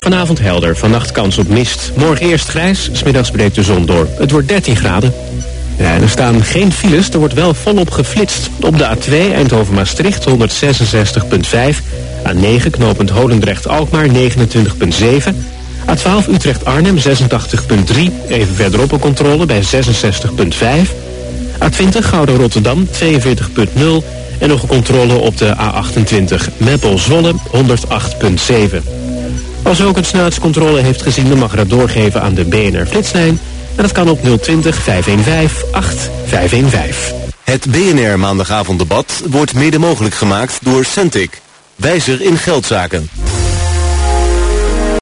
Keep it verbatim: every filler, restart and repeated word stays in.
Vanavond helder, vannacht kans op mist. Morgen eerst grijs, 's middags breekt de zon door. Het wordt dertien graden. Ja, en er staan geen files, er wordt wel volop geflitst. Op de A twee Eindhoven-Maastricht honderdzesenzestig komma vijf. A negen knooppunt Holendrecht-Alkmaar negenentwintig komma zeven. A twaalf Utrecht-Arnhem zesentachtig komma drie. Even verderop een controle bij zesenzestig komma vijf. A twintig Gouden-Rotterdam tweeënveertig komma nul. En nog een controle op de A achtentwintig Meppel-Zwolle honderdacht komma zeven. Als u ook een snelheidscontrole heeft gezien, dan mag u dat doorgeven aan de B N R-flitslijn. En dat kan op nul twintig vijfhonderdvijftien acht vijfhonderdvijftien. Het B N R maandagavonddebat wordt mede mogelijk gemaakt door Centik. Wijzer in geldzaken.